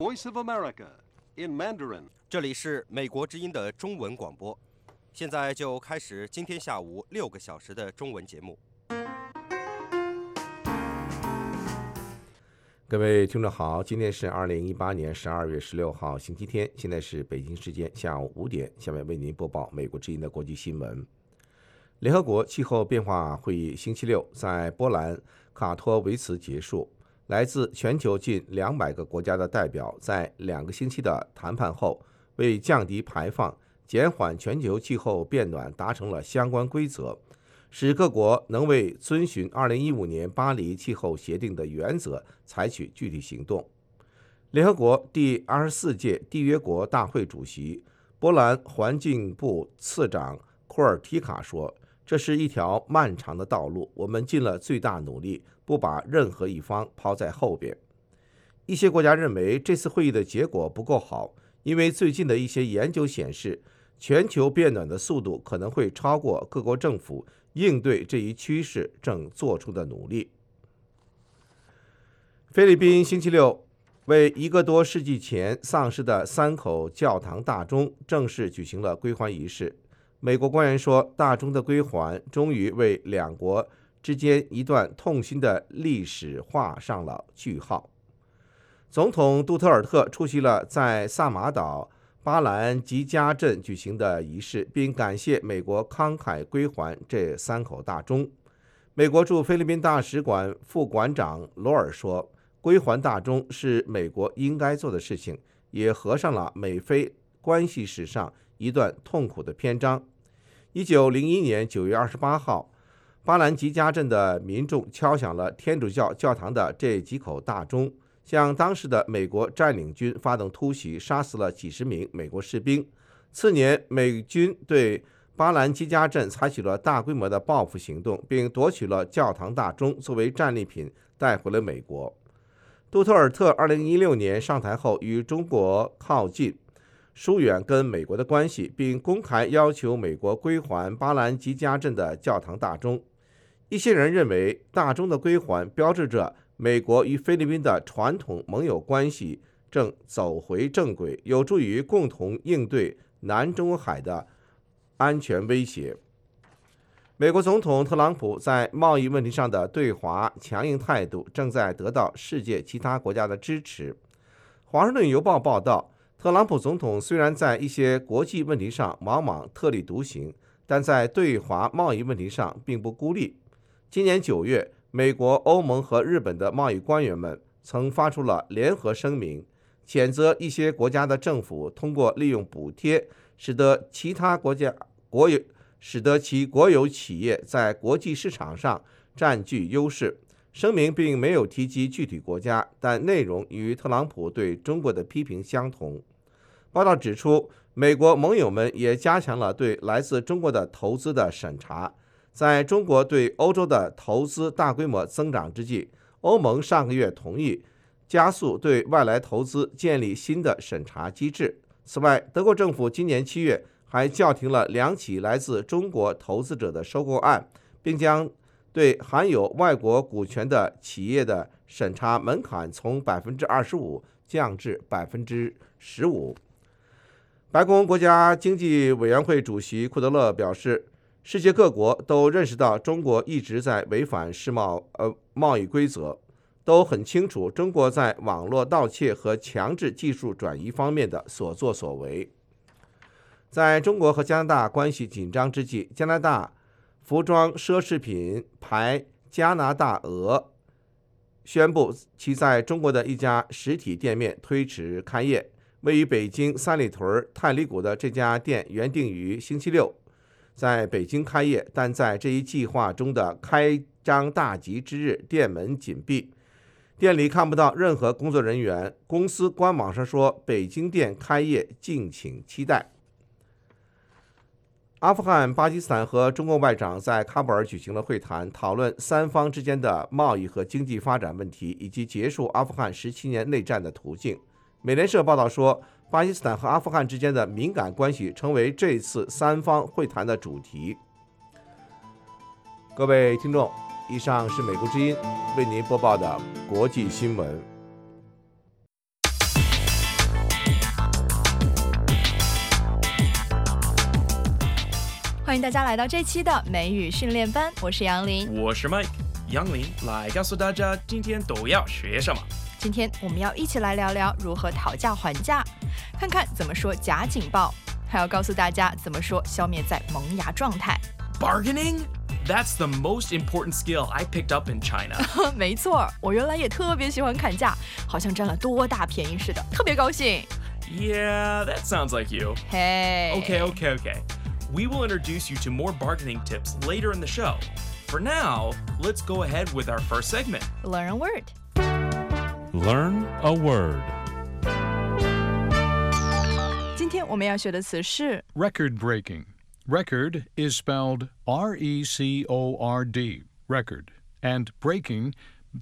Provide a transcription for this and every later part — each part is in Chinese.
Voice of America in Mandarin。 这里是美国之音的中文广播，现在就开始今天下午6个小时的中文节目。 各位听众好，今天是2018年12月16号星期天，现在是北京时间下午5点，下面为您播报美国之音的国际新闻。联合国气候变化会议星期六在波兰卡托维茨结束，来自全球近200个国家的代表在2个星期的谈判后，为降低排放、减缓全球气候变暖达成了相关规则，使各国能为遵循2015年巴黎气候协定的原则采取具体行动。联合国第24届缔约国大会主席、波兰环境部次长库尔提卡说，这是一条漫长的道路，我们尽了最大努力，不把任何一方抛在后边。一些国家认为这次会议的结果不够好，因为最近的一些研究显示，全球变暖的速度可能会超过各国政府应对这一趋势正做出的努力。菲律宾星期六为1个多世纪前丧失的3口教堂大钟正式举行了归还仪式。美国官员说，大钟的归还终于为两国之间一段痛心的历史画上了句号。总统杜特尔特出席了在萨马岛巴兰吉加镇举行的仪式，并感谢美国慷慨归还这3口大钟。美国驻菲律宾大使馆副馆长罗尔说，归还大钟是美国应该做的事情，也合上了美菲关系史上一段痛苦的篇章。1901年9月28号，巴兰吉加镇的民众敲响了天主教教堂的这几口大钟，向当时的美国占领军发动突袭，杀死了几十名美国士兵。次年，美军对巴兰吉加镇采取了大规模的报复行动，并夺取了教堂大钟作为战利品带回了美国。杜特尔特2016年上台后，与中国靠近，疏远跟美国的关系，并公开要求美国归还巴兰吉加镇的教堂大钟。一些人认为，大钟的归还标志着美国与菲律宾的传统盟友关系正走回正轨，有助于共同应对南中海的安全威胁。美国总统特朗普在贸易问题上的对华强硬态度正在得到世界其他国家的支持。华盛顿邮报报道，特朗普总统虽然在一些国际问题上往往特立独行，但在对华贸易问题上并不孤立。今年9月，美国、欧盟和日本的贸易官员们曾发出了联合声明，谴责一些国家的政府通过利用补贴，使得其国有企业在国际市场上占据优势。声明并没有提及具体国家，但内容与特朗普对中国的批评相同。报道指出，美国盟友们也加强了对来自中国的投资的审查。在中国对欧洲的投资大规模增长之际，欧盟上个月同意加速对外来投资建立新的审查机制。此外，德国政府今年7月还叫停了2起来自中国投资者的收购案，并将对含有外国股权的企业的审查门槛从 25% 降至 15%。 白宫国家经济委员会主席库德勒表示，世界各国都认识到中国一直在违反贸易规则，都很清楚中国在网络盗窃和强制技术转移方面的所作所为。在中国和加拿大关系紧张之际，加拿大服装奢侈品牌加拿大鹅宣布其在中国的一家实体店面推迟开业。位于北京三里屯太里谷的这家店原定于星期六在北京开业，但在这一计划中的开张大吉之日，店门紧闭，店里看不到任何工作人员。公司官网上说，北京店开业，敬请期待。阿富汗、巴基斯坦和中国外长在喀布尔举行了会谈，讨论3方之间的贸易和经济发展问题，以及结束阿富汗17年内战的途径。美联社报道说，巴基斯坦和阿富汗之间的敏感关系成为这次3方会谈的主题。各位听众，以上是美国之音为您播报的国际新闻。 欢迎大家来到这期的美语训练班，我是杨林， 我是 Mike。杨林来告诉大家今天都要学什么。 今天我们要一起来聊聊如何讨价还价，看看怎么说假警报，还要告诉大家怎么说消灭在萌芽状态。 Bargaining? That's the most important skill I picked up in China. 没错，我原来也特别喜欢砍价，好像占了多大便宜似的，特别高兴。 Yeah, that sounds like you. Hey. Okay. We will introduce you to more bargaining tips later in the show. For now, let's go ahead with our first segment. Learn a word. Learn a word. 今天我们要学的词是 Record-breaking. Record is spelled R-E-C-O-R-D, record, and breaking,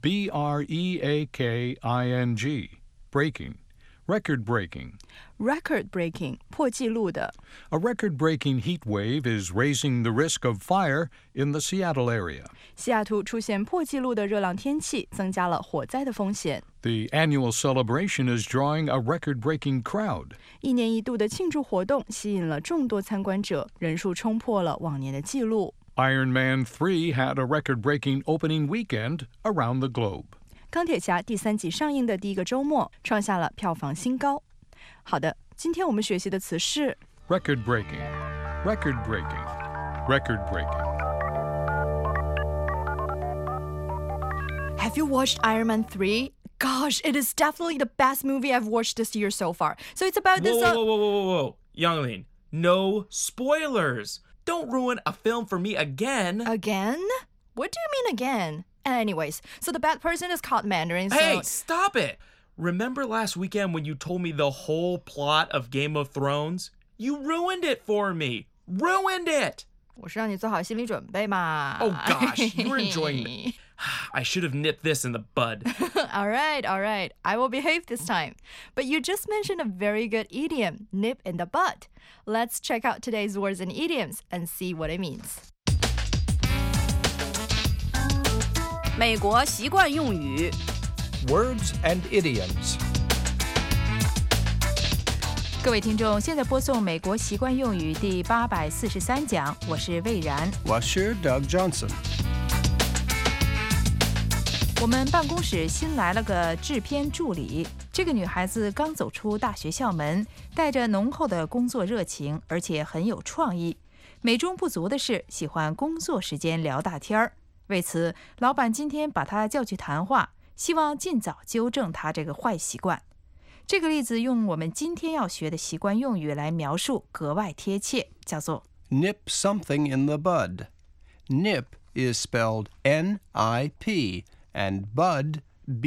B-R-E-A-K-I-N-G, breaking. Record-breaking. record-breaking 破纪录的。 A record-breaking heat wave is raising the risk of fire in the Seattle area. 西雅图出现破纪录的热浪天气，增加了火灾的风险。 The annual celebration is drawing a record-breaking crowd. 一年一度的庆祝活动吸引了众多参观者，人数冲破了往年的纪录。 Iron Man 3 had a record-breaking opening weekend around the globe. 钢铁侠第3集上映的第一个周末，创下了票房新高。好的，今天我们学习的词是 Record-breaking, record-breaking, record-breaking. Have you watched Iron Man 3? Gosh, it is definitely the best movie I've watched this year so far. So it's about this... Whoa. Youngling, no spoilers. Don't ruin a film for me again. Again? What do you mean again? Anyways, so the bad person is called Mandarin, so... Hey, stop it! Remember last weekend when you told me the whole plot of Game of Thrones? You ruined it for me. Ruined it! 我是让你做好心理准备嘛。 Oh gosh, you're enjoying me. I should have nipped this in the bud. All right. I will behave this time. But you just mentioned a very good idiom, nip in the bud. Let's check out today's words and idioms and see what it means. 美国习惯用语 Words and idioms. 各位听众，现在播送美国习惯用语第843讲，我是魏然。 我是 Doug Johnson. 我们办公室新来了个制片助理，这个女孩子刚走出大学校门，带着浓厚的工作热情，而且很有创意。美中不足的是，喜欢工作时间聊大天儿。为此，老板今天把她叫去谈话，希望尽早纠正她这个坏习惯。这个例子用我们今天要学的习惯用语来描述，格外贴切，叫做 Nip something in the bud. Nip is spelled N-I-P and bud,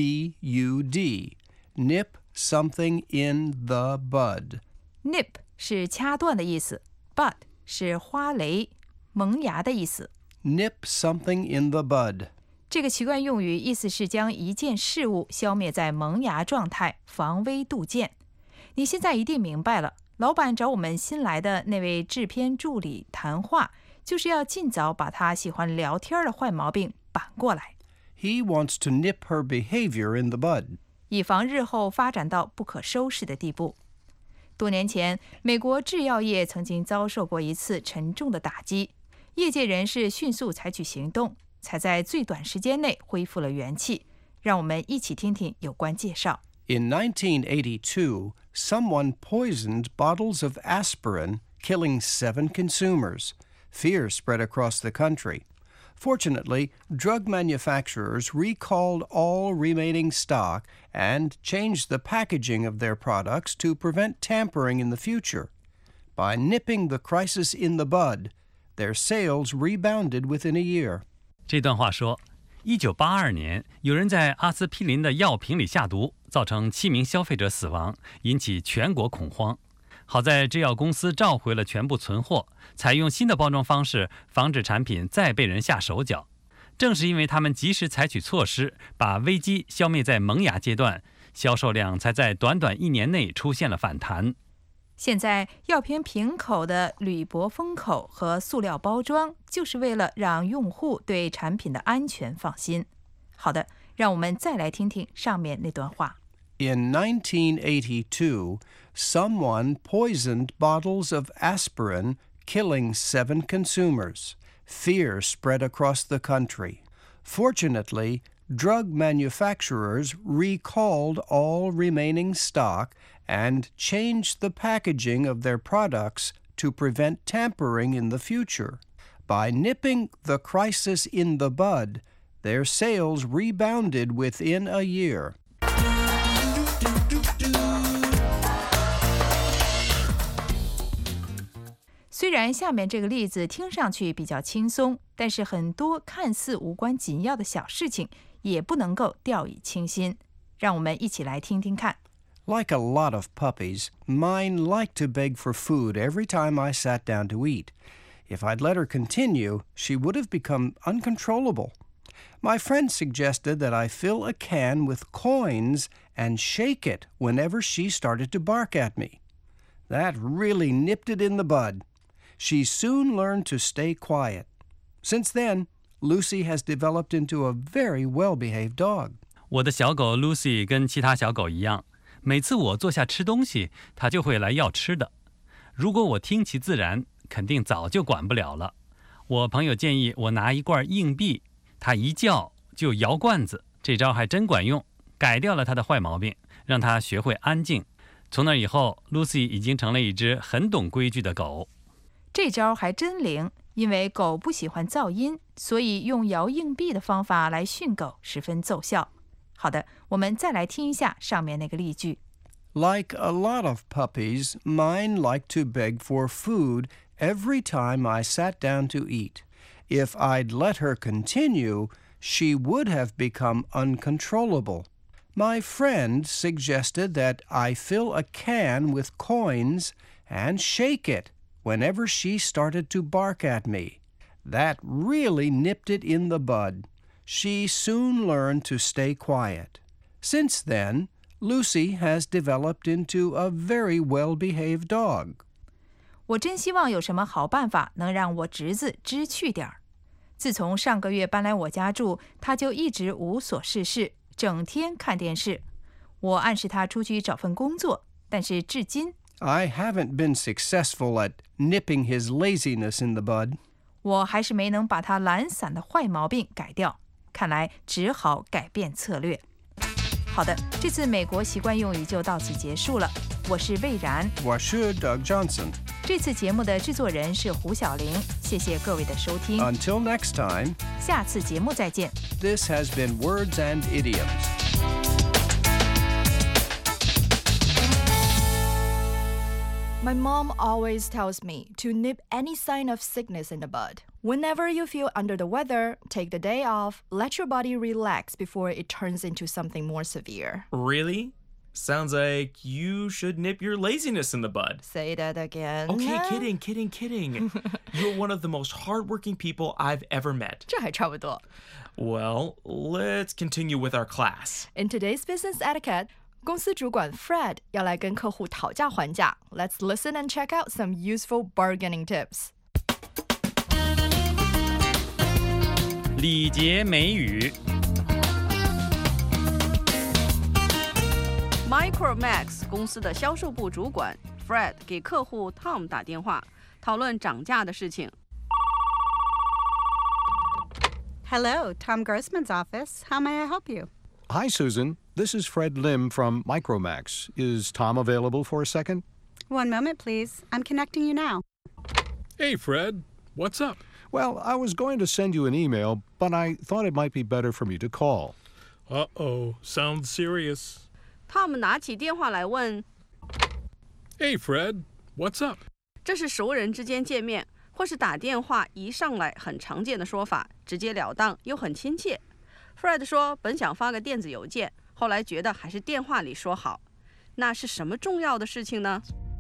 B-U-D. Nip something in the bud. Nip 是掐断的意思， bud 是花蕾、萌芽的意思。 Nip something in the bud. 这个习惯用语意思是将一件事物消灭在萌芽状态，防微杜渐。你现在一定明白了，老板找我们新来的那位制片助理谈话，就是要尽早把他喜欢聊天的坏毛病扳过来。 He wants to nip her behavior in the bud. 以防日后发展到不可收拾的地步。多年前，美国制药业曾经遭受过一次沉重的打击。业界人士迅速采取行动，才在最短时间内恢复了元气。让我们一起听听有关介绍。 In 1982, someone poisoned bottles of aspirin, killing 7 consumers. Fear spread across the country. Fortunately, drug manufacturers recalled all remaining stock and changed the packaging of their products to prevent tampering in the future. By nipping the crisis in the bud, their sales rebounded within a year. 这段话说，1982年，有人在阿司匹林的药瓶里下毒，造成7名消费者死亡，引起全国恐慌。好在制药公司召回了全部存货，采用新的包装方式，防止产品再被人下手脚。正是因为他们及时采取措施，把危机消灭在萌芽阶段，销售量才在短短1年内出现了反弹。 现在药瓶瓶口的铝箔封口和塑料包装，就是为了让用户对产品的安全放心。好的，让我们再来听听上面那段话。 In 1982, someone poisoned bottles of aspirin, killing 7 consumers. Fear spread across the country. Fortunately, drug manufacturers recalled all remaining stock and changed the packaging of their products to prevent tampering in the future. By nipping the crisis in the bud, their sales rebounded within a year. 虽然下面这个例子听上去比较轻松，但是很多看似无关紧要的小事情也不能够掉以轻心。让我们一起来听听看。 Like a lot of puppies, mine liked to beg for food every time I sat down to eat. If I'd let her continue, she would have become uncontrollable. My friend suggested that I fill a can with coins and shake it whenever she started to bark at me. That really nipped it in the bud. She soon learned to stay quiet. Since then, Lucy has developed into a very well-behaved dog. 我的小狗 Lucy 跟其他小狗一样，每次我坐下吃东西，它就会来要吃的。如果我听其自然，肯定早就管不了了。我朋友建议我拿一罐硬币，它一叫就摇罐子，这招还真管用，改掉了它的坏毛病，让它学会安静。从那以后 ，Lucy 已经成了一只很懂规矩的狗。 这招还真灵，因为狗不喜欢噪音，所以用摇硬币的方法来训狗十分奏效。好的，我们再来听一下上面那个例句。 Like a lot of puppies, mine liked to beg for food every time I sat down to eat. If I'd let her continue, she would have become uncontrollable. My friend suggested that I fill a can with coins and shake it whenever she started to bark at me. That really nipped it in the bud. She soon learned to stay quiet. Since then, Lucy has developed into a very well-behaved dog. 我真希望有什么好办法能让我侄子知趣点儿。自从上个月搬来我家住，他就一直无所事事，整天看电视。我暗示他出去找份工作，但是至今 I haven't been successful at nipping his laziness in the bud. 我还是没能把他懒散的坏毛病改掉，看来只好改变策略。好的，这次美国习惯用语就到此结束了。我是魏然， 我是 Doug Johnson. 这次节目的制作人是胡小玲，谢谢各位的收听。 Until next time, 下次节目再见。 This has been Words and Idioms. My mom always tells me to nip any sign of sickness in the bud. Whenever you feel under the weather, take the day off, let your body relax before it turns into something more severe. Really? Sounds like you should nip your laziness in the bud. Say that again. Okay, kidding. You're one of the most hardworking people I've ever met. 这还差不多。 Well, let's continue with our class. In today's business etiquette, 公司主管 Fred 要来跟客户讨价还价。Let's listen and check out some useful bargaining tips. 礼节美语。 Micromax 公司的销售部主管 Fred 给客户 Tom 打电话，讨论涨价的事情。 Hello, Tom Grossman's office. How may I help you? Hi, Susan. This is Fred Lim from Micromax. Is Tom available for a second? One moment, please. I'm connecting you now. Hey, Fred. What's up? Well, I was going to send you an email, but I thought it might be better for me to call. Uh-oh. Sounds serious. Tom 拿起电话来问 Hey, Fred. What's up? 这是熟人之间见面或是打电话一上来很常见的说法，直截了当又很亲切。 Fred 说本想发个电子邮件，后来觉得还是电话里说好。那是什么重要的事情呢？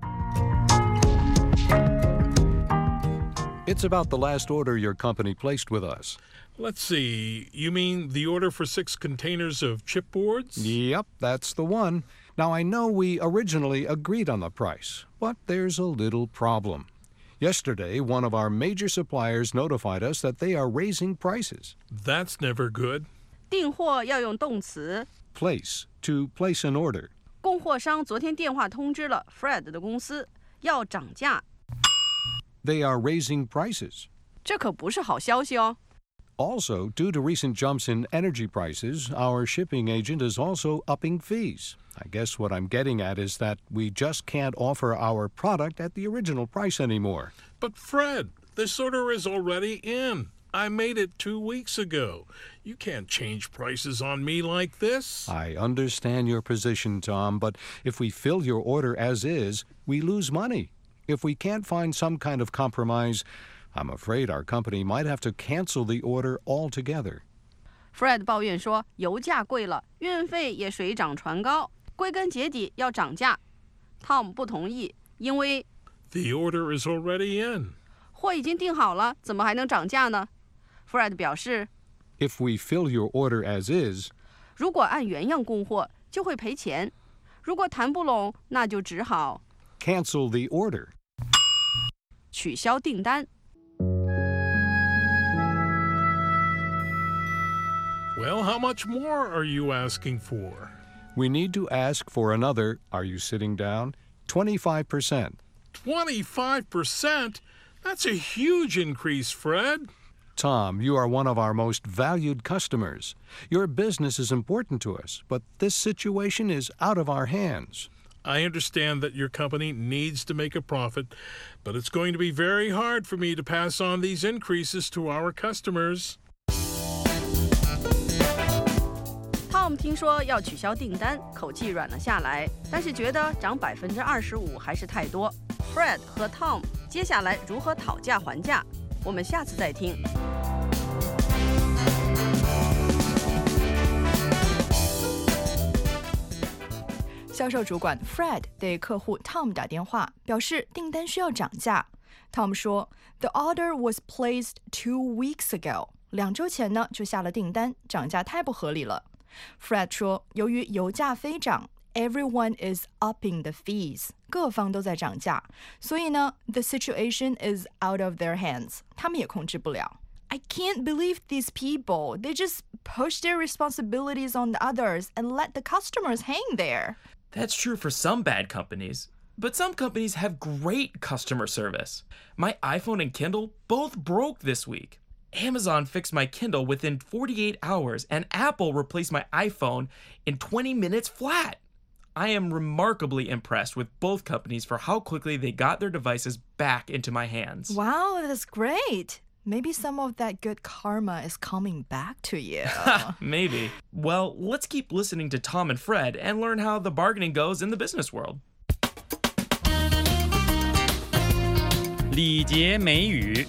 It's about the last order your company placed with us. Let's see. You mean the order for 6 containers of chipboards? Yep, that's the one. Now, I know we originally agreed on the price, but there's a little problem. Yesterday, one of our major suppliers notified us that they are raising prices. That's never good. 订货要用动词 Place, to place an order. 供货商昨天电话通知了 Fred 的公司要涨价。 they are raising prices. 这可不是好消息哦。 Also, due to recent jumps in energy prices, our shipping agent is also upping fees. I guess what I'm getting at is that we just can't offer our product at the original price anymore. But Fred, this order is already in. I made it 2 weeks ago. You can't change prices on me like this. I understand your position, Tom, but if we fill your order as is, we lose money. If we can't find some kind of compromise, I'm afraid our company might have to cancel the order altogether. Fred 抱怨说，油价贵了，运费也水涨船高，归根结底要涨价。Tom 不同意，因为 The order is already in. 货已经订好了，怎么还能涨价呢？ Fred 表示 If we fill your order as is, 如果按原样供货，就会赔钱。如果谈不拢，那就只好 cancel the order. 取消订单。 Well, how much more are you asking for? We need to ask for another, are you sitting down? 25%. 25%? That's a huge increase, Fred. Tom, you are one of our most valued customers. Your business is important to us, but this situation is out of our hands. I understand that your company needs to make a profit, but it's going to be very hard for me to pass on these increases to our customers. Tom 听说要取消订单，口气软了下来，但是觉得涨25%还是太多。Fred 和 Tom 接下来如何讨价还价？我们下次再听。 销售主管 Fred 对客户 Tom 打电话，表示订单需要涨价。Tom 说 ，The order was placed 2 weeks ago。2周前呢就下了订单，涨价太不合理了。Fred 说，由于油价飞涨 ，everyone is upping the fees， 各方都在涨价，所以呢 ，the situation is out of their hands， 他们也控制不了。I can't believe these people. They just push their responsibilities on the others and let the customers hang there. That's true for some bad companies, but some companies have great customer service. My iPhone and Kindle both broke this week. Amazon fixed my Kindle within 48 hours, and Apple replaced my iPhone in 20 minutes flat. I am remarkably impressed with both companies for how quickly they got their devices back into my hands. Wow, that's great. Maybe some of that good karma is coming back to you. Maybe. Well, let's keep listening to Tom and Fred and learn how the bargaining goes in the business world. 礼节美语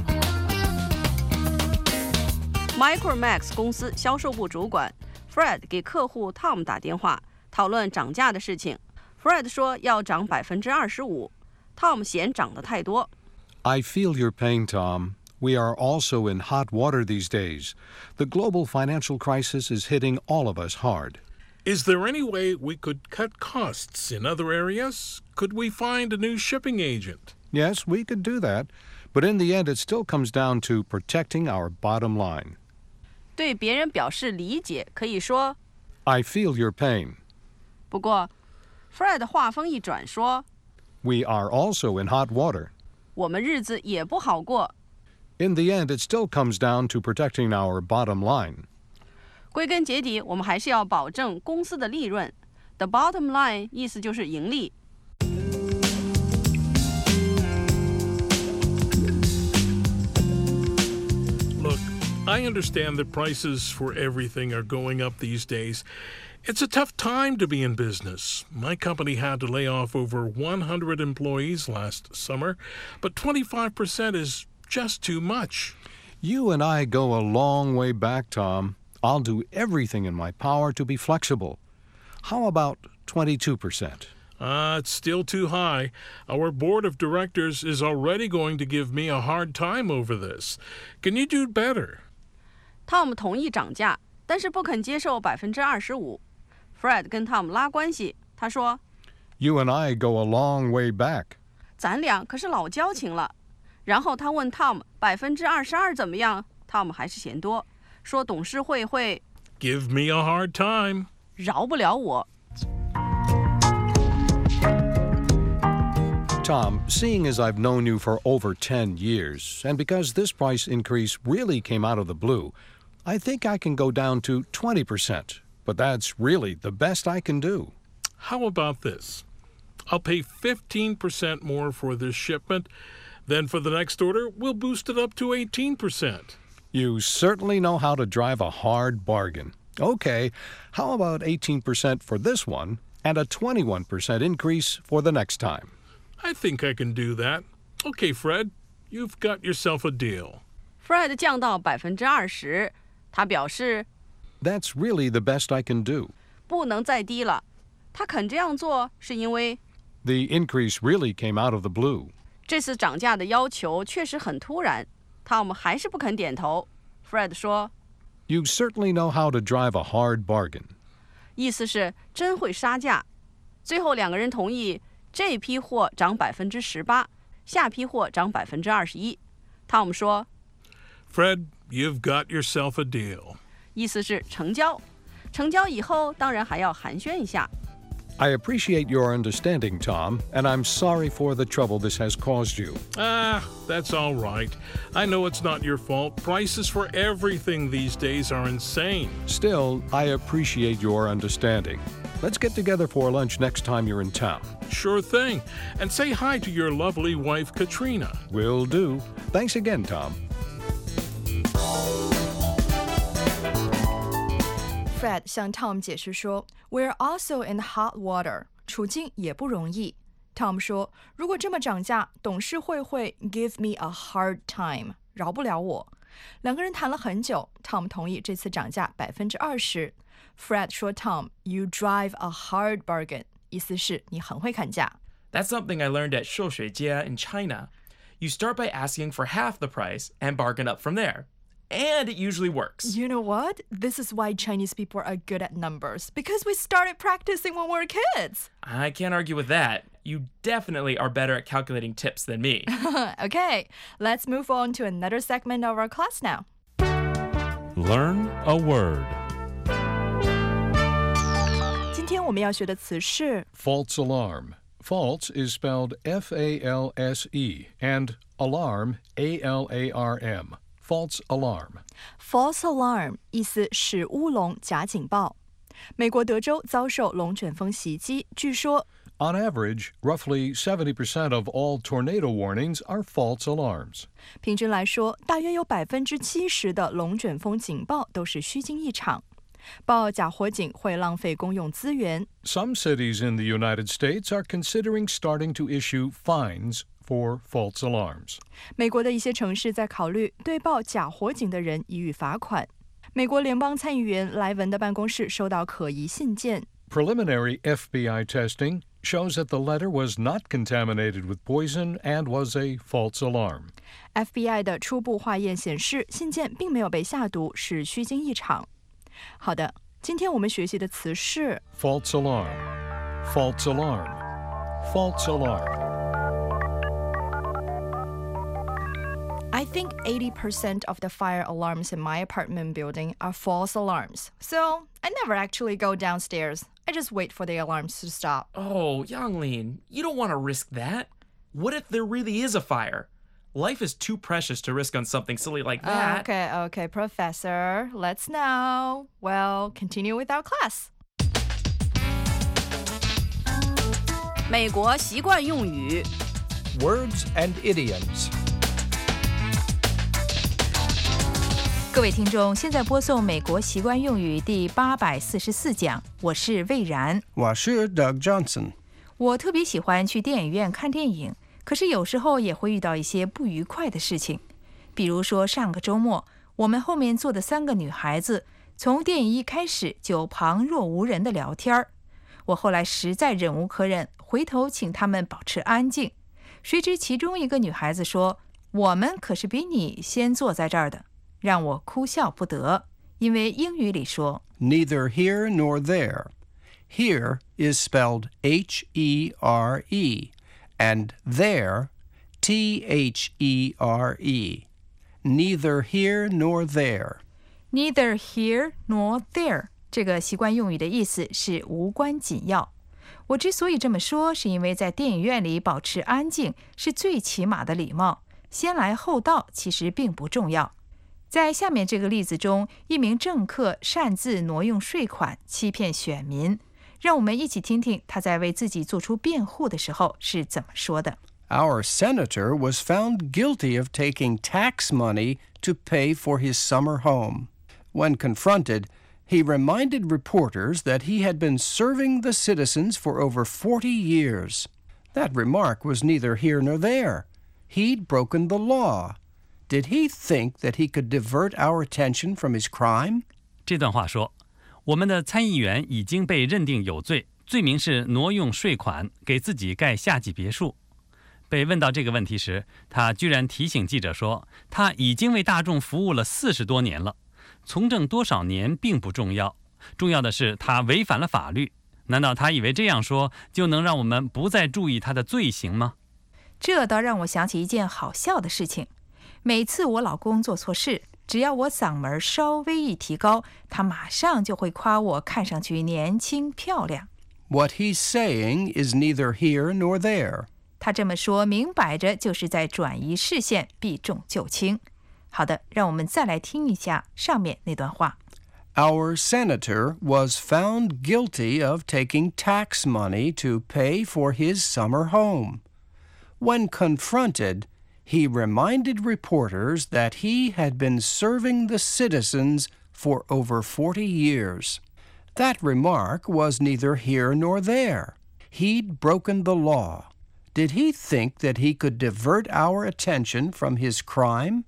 Micromax 公司销售部主管 Fred 给客户 Tom 打电话，讨论涨价的事情。Fred 说要涨25%， Tom 嫌涨得太多。 I feel your pain, Tom. We are also in hot water these days. The global financial crisis is hitting all of us hard. Is there any way we could cut costs in other areas? Could we find a new shipping agent? Yes, we could do that, but in the end it still comes down to protecting our bottom line. 对别人表示理解，可以说 I feel your pain. 不过 Fred 话锋一转说 We are also in hot water. 我们日子也不好过。 In the end, it still comes down to protecting our bottom line. 归根结底，我们还是要保证公司的利润。The bottom line 意思就是盈利。 Look, I understand that prices for everything are going up these days. It's a tough time to be in business. My company had to lay off over 100 employees last summer, but 25% is just too much. You and I go a long way back, Tom. I'll do everything in my power to be flexible. How about 22%? It's still too high. Our board of directors is already going to give me a hard time over this. Can you do better? Tom 同意涨价，但是不肯接受25%。Fred 跟 Tom 拉关系，他说 You and I go a long way back. 咱俩可是老交情了。然后他问 Tom 22%怎么样 ，Tom 还是嫌多，说董事会会 Give me a hard time. 饶不了我。 Tom, seeing as I've known you for over 10 years, and because this price increase really came out of the blue, I think I can go down to 20%, but that's really the best I can do. How about this? I'll pay 15% more for this shipment. Then for the next order, we'll boost it up to 18%. You certainly know how to drive a hard bargain. Okay, how about 18% for this one and a 21% increase for the next time? I think I can do that. Okay, Fred, you've got yourself a deal. Fred 降到20%，他表示 That's really the best I can do. 不能再低了。他肯这样做是因为 The increase really came out of the blue. 这次涨价的要求确实很突然。Tom 还是不肯点头。Fred 说 You certainly know how to drive a hard bargain. 意思是真会杀价。最后两个人同意这批货涨18%，下批货涨21%。Tom 说 Fred, you've got yourself a deal. 意思是成交。成交以后当然还要寒暄一下。 I appreciate your understanding, Tom, and I'm sorry for the trouble this has caused you. That's all right. I know it's not your fault. Prices for everything these days are insane. Still, I appreciate your understanding. Let's get together for lunch next time you're in town. Sure thing. And say hi to your lovely wife, Katrina. Will do. Thanks again, Tom. Fred 向 Tom 解释说 We're also in hot water 处境也不容易 Tom 说如果这么涨价董事会会 give me a hard time 饶不了我两个人谈了很久 Tom 同意这次涨价 20% Fred 说 Tom You drive a hard bargain 意思是你很会砍价 That's something I learned at 寿水街 in China. You start by asking for half the price and bargain up from there.And it usually works. You know what? This is why Chinese people are good at numbers. Because we started practicing when we were kids. I can't argue with that. You definitely are better at calculating tips than me. Okay, let's move on to another segment of our class now. Learn a word. 今天我们要学的词是 False alarm. False is spelled F-A-L-S-E and alarm, A-L-A-R-M.False alarm. False alarm 意思是乌龙假警报。美国德州遭受龙卷风袭击，据说 On average, roughly 70% of all tornado warnings are false alarms. 平均来说，大约有70%的龙卷风警报都是虚惊一场。报假火警会浪费公用资源。 Some cities in the United States are considering starting to issue fines for false alarms. 美国的一些城市在考虑对报假火警的人予以罚款。美国联邦参议员莱文的办公室收到可疑信件。 Preliminary FBI testing shows that the letter was not contaminated with poison and was a false alarm. FBI 的初步化验显示，信件并没有被下毒，是虚惊一场。好的，今天我们学习的词是 false alarm, false alarm, false alarm.I think 80% of the fire alarms in my apartment building are false alarms. So I never actually go downstairs. I just wait for the alarms to stop. Oh, Yanglin, you don't want to risk that. What if there really is a fire? Life is too precious to risk on something silly like that. Okay, Professor. Let's know. Well, continue with our class. 美国习惯用语 Words and idioms. 各位听众，现在播送美国习惯用语第844讲，我是魏然， 我是 Doug Johnson。 我特别喜欢去电影院看电影，可是有时候也会遇到一些不愉快的事情。比如说上个周末，我们后面坐的3个女孩子，从电影一开始就旁若无人的聊天，我后来实在忍无可忍，回头请她们保持安静。谁知其中一个女孩子说：“我们可是比你先坐在这儿的。”让我哭笑不得，因为英语里说 Neither here nor there. Here is spelled H-E-R-E, and there, T-H-E-R-E. Neither here nor there. Neither here nor there. 这个习惯用语的意思是无关紧要。 我之所以这么说，是因为在电影院里保持安静是最起码的礼貌，先来后到其实并不重要。在下面这个例子中，一名政客擅自挪用税款，欺骗选民。让我们一起听听他在为自己做出辩护的时候是怎么说的。 Our senator was found guilty of taking tax money to pay for his summer home. When confronted, he reminded reporters that he had been serving the citizens for over 40 years. That remark was neither here nor there. He'd broken the law. Did he think that he could divert our attention from his crime? 这段话说，我们的参议员已经被认定有罪，罪名是挪用税款给自己盖夏季别墅。被问到这个问题时，他居然提醒记者说，他已经为大众服务了40多年了，从政多少年并不重要，重要的是他违反了法律。难道他以为这样说就能让我们不再注意他的罪行吗？ 这倒让我想起一件好笑的事情。每次我老公做错事，只要我嗓门稍微一提高，他马上就会夸我看上去年轻漂亮。 What he's saying is neither here nor there. 他这么说明摆着就是在转移视线，避重就轻。好的，让我们再来听一下上面那段话。 Our senator was found guilty of taking tax money to pay for his summer home. When confronted, he reminded reporters that he had been serving the citizens for over 40 years. That remark was neither here nor there. He'd broken the law. Did he think that he could divert our attention from his crime?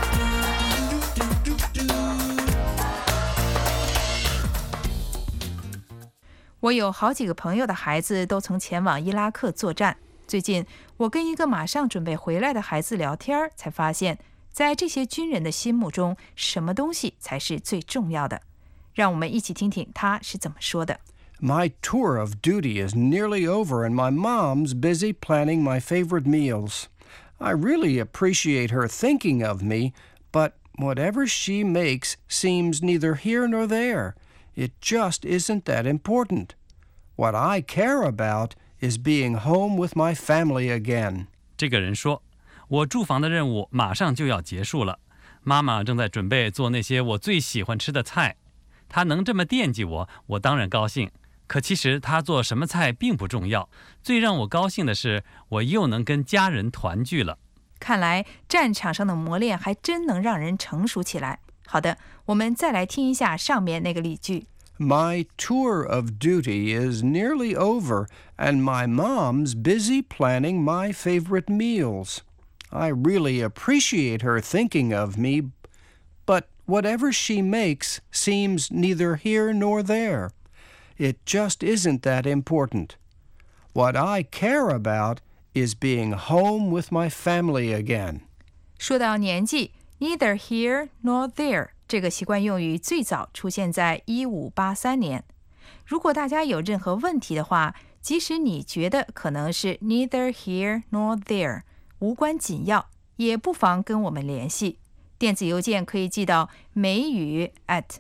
我有好几个朋友的孩子都曾前往伊拉克作战。最近，我跟一个马上准备回来的孩子聊天，才发现，在这些军人的心目中，什么东西才是最重要的？让我们一起听听他是怎么说的。 My tour of duty is nearly over and my mom's busy planning my favorite meals. I really appreciate her thinking of me, but whatever she makes seems neither here nor there. It just isn't that important. What I care about is being home with my family again. 这个人说，我驻防的任务马上就要结束了，妈妈正在准备做那些我最喜欢吃的菜。她能这么惦记我，我当然高兴。可其实她做什么菜并不重要，最让我高兴的是，我又能跟家人团聚了。 看来战场上的磨练还真能让人成熟起来。好的，我们再来听一下上面那个例句。 My tour of duty is nearly over, and my mom's busy planning my favorite meals. I really appreciate her thinking of me, but whatever she makes seems neither here nor there. It just isn't that important. What I care about is being home with my family again. 说到年纪 ，neither here nor there 这个习惯用语最早出现在1583年。如果大家有任何问题的话，即使你觉得可能是 neither here nor there 无关紧要，也不妨跟我们联系。电子邮件可以寄到美语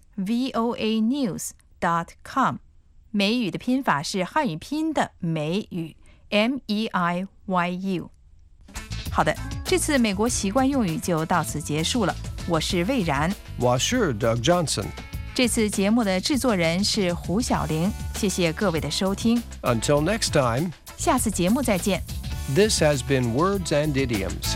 @voanews.com。美语的拼法是汉语拼音的美语 MEIYU。好的，这次美国习惯用语就到此结束了。我是魏然， 我是 Doug Johnson。 这次节目的制作人是胡小玲，谢谢各位的收听。 Until next time， 下次节目再见。 This has been Words and Idioms.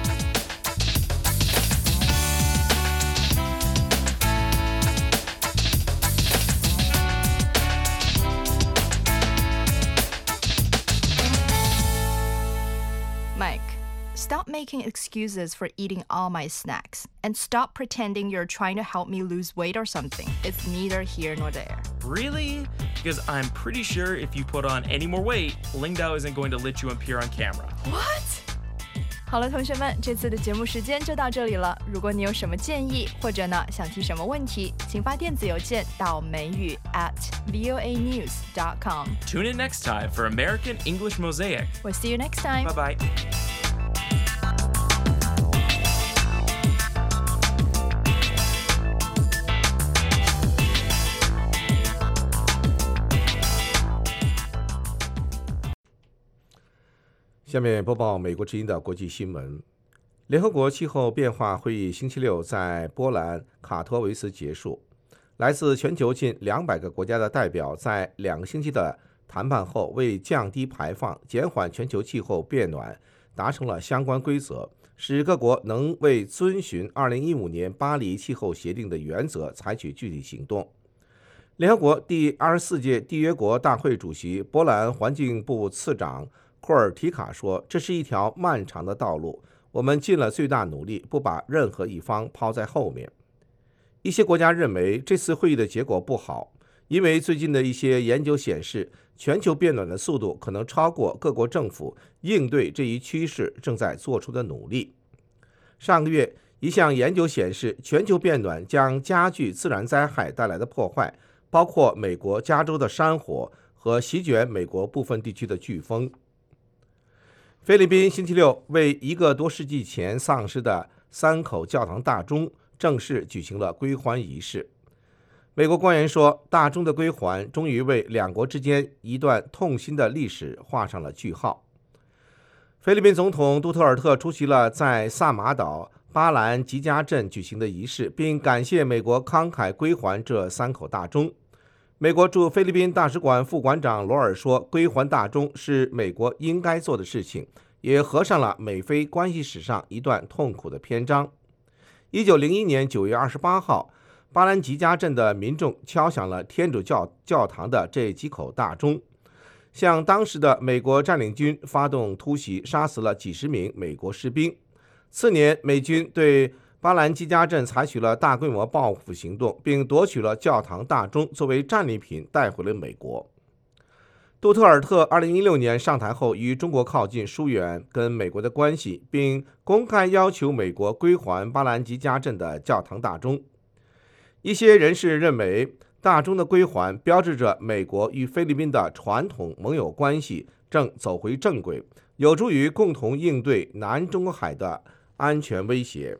Stop making excuses for eating all my snacks. And stop pretending you're trying to help me lose weight or something. It's neither here nor there. Really? Because I'm pretty sure if you put on any more weight, Lingdao isn't going to let you appear on camera. What? 好了，同学们，这次的节目时间就到这里了。如果你有什么建议，或者呢想提什么问题，请发电子邮件到美语@voanews.com. Tune in next time for American English Mosaic. We'll see you next time. Bye-bye. 下面播报美国之音的国际新闻。联合国气候变化会议星期六在波兰卡托维斯结束。来自全球近200个国家的代表在2个星期的谈判后，为降低排放、减缓全球气候变暖达成了相关规则，使各国能为遵循2015年巴黎气候协定的原则采取具体行动。联合国第24届缔约国大会主席、波兰环境部次长库尔提卡说：“这是一条漫长的道路，我们尽了最大努力，不把任何一方抛在后面。”一些国家认为这次会议的结果不好，因为最近的一些研究显示，全球变暖的速度可能超过各国政府应对这一趋势正在做出的努力。上个月，一项研究显示，全球变暖将加剧自然灾害带来的破坏，包括美国加州的山火和席卷美国部分地区的飓风。菲律宾星期六为1个多世纪前丧失的3口教堂大钟正式举行了归还仪式。美国官员说，大钟的归还终于为两国之间一段痛心的历史画上了句号。菲律宾总统杜特尔特出席了在萨马岛巴兰吉加镇举行的仪式，并感谢美国慷慨归还这3口大钟。美国驻菲律宾大使馆副馆长罗尔说，归还大钟是美国应该做的事情，也合上了美菲关系史上一段痛苦的篇章。1901年9月28号，巴兰吉加镇的民众敲响了天主教堂的这几口大钟，向当时的美国占领军发动突袭，杀死了几十名美国士兵。次年，美军对巴兰基加镇采取了大规模报复行动，并夺取了教堂大钟作为战利品带回了美国。杜特尔特2016年上台后，与中国靠近，疏远跟美国的关系，并公开要求美国归还巴兰吉加镇的教堂大钟。一些人士认为，大钟的归还标志着美国与菲律宾的传统盟友关系正走回正轨，有助于共同应对南中国海的安全威胁。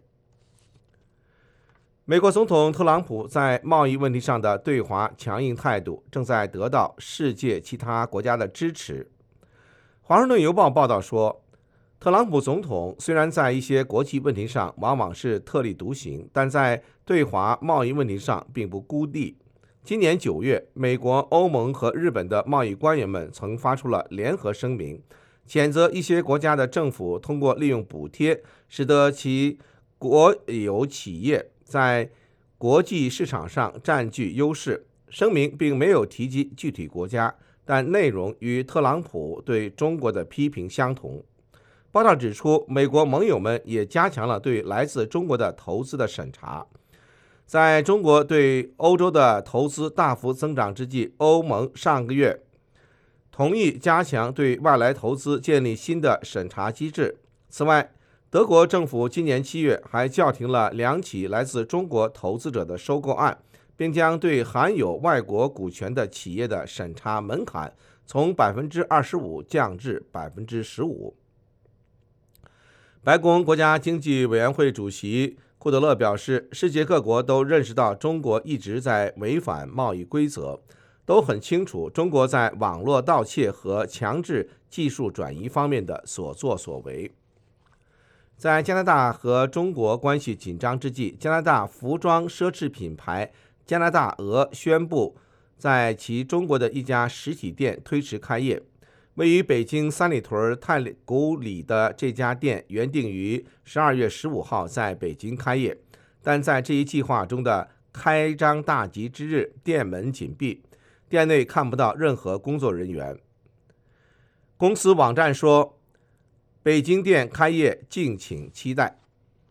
美国总统特朗普在贸易问题上的对华强硬态度正在得到世界其他国家的支持。华盛顿邮报报道说，特朗普总统虽然在一些国际问题上往往是特立独行，但在对华贸易问题上并不孤立。今年9月，美国、欧盟和日本的贸易官员们曾发出了联合声明，谴责一些国家的政府通过利用补贴，使得其国有企业在国际市场上占据优势。声明并没有提及具体国家，但内容与特朗普对中国的批评相同。报道指出，美国盟友们也加强了对来自中国的投资的审查。在中国对欧洲的投资大幅增长之际，欧盟上个月同意加强对外来投资建立新的审查机制。此外，德国政府今年7月还叫停了2起来自中国投资者的收购案，并将对含有外国股权的企业的审查门槛从 25% 降至 15%。 白宫国家经济委员会主席库德勒表示，世界各国都认识到中国一直在违反贸易规则，都很清楚中国在网络盗窃和强制技术转移方面的所作所为。在加拿大和中国关系紧张之际，加拿大服装奢侈品牌加拿大鹅宣布在其中国的一家实体店推迟开业。位于北京三里屯太古里的这家店原定于12月15号在北京开业，但在这一计划中的开张大吉之日，店门紧闭，店内看不到任何工作人员。公司网站说，北京店开业，敬请期待。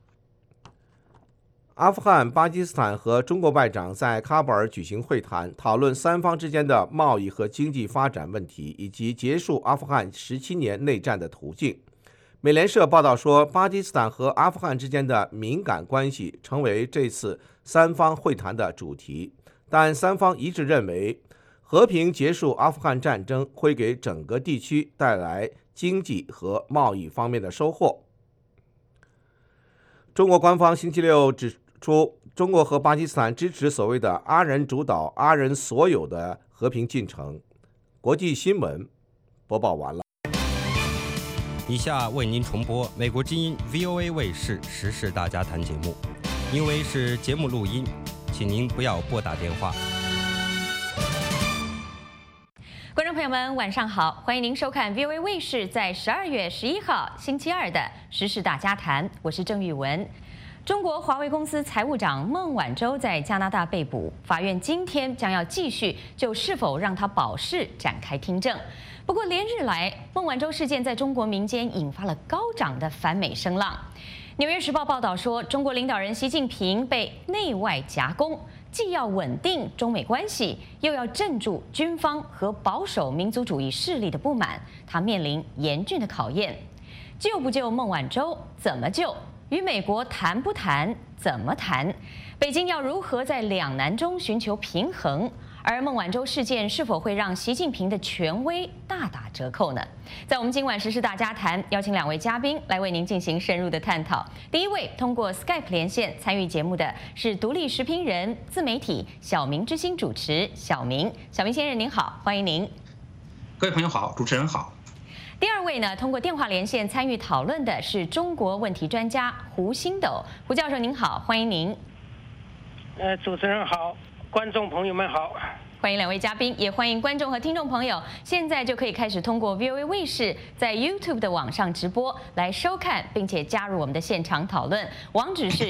阿富汗、巴基斯坦和中国外长在喀布尔举行会谈，讨论三方之间的贸易和经济发展问题，以及结束阿富汗17年内战的途径。美联社报道说，巴基斯坦和阿富汗之间的敏感关系成为这次三方会谈的主题，但三方一致认为，和平结束阿富汗战争会给整个地区带来经济和贸易方面的收获。中国官方星期六指出，中国和巴基斯坦支持所谓的阿人主导、阿人所有的和平进程。国际新闻播报完了。 以下为您重播美国之音 VOA 卫视时事大家谈节目，因为是节目录音，请您不要拨打电话。 观众朋友们，晚上好，欢迎您收看 VOA 卫视在12月11号星期二的时事大家谈，我是郑玉文。中国华为公司财务长孟晚舟在加拿大被捕，法院今天将要继续就是否让他保释展开听证。不过连日来，孟晚舟事件在中国民间引发了高涨的反美声浪。《纽约时报》报道说，中国领导人习近平被内外夹攻，既要稳定中美关系，又要镇住军方和保守民族主义势力的不满，他面临严峻的考验。救不救孟晚舟？怎么救？与美国谈不谈？怎么谈？北京要如何在两难中寻求平衡？而孟晚舟事件是否会让习近平的权威大打折扣呢？在我们今晚时事大家谈，邀请2位嘉宾来为您进行深入的探讨。第一位通过 Skype 连线参与节目的是独立时评人、自媒体小明之星主持小明。小明先生您好，欢迎您。 各位朋友好，主持人好。 第二位呢，通过电话连线参与讨论的是中国问题专家胡星斗。胡教授您好，欢迎您。 主持人好，观众朋友们好。 欢迎2位嘉宾，也欢迎观众和听众朋友，现在就可以开始通过 VOA 卫视在 YouTube 的网上直播来收看，并且加入我们的现场讨论。网址是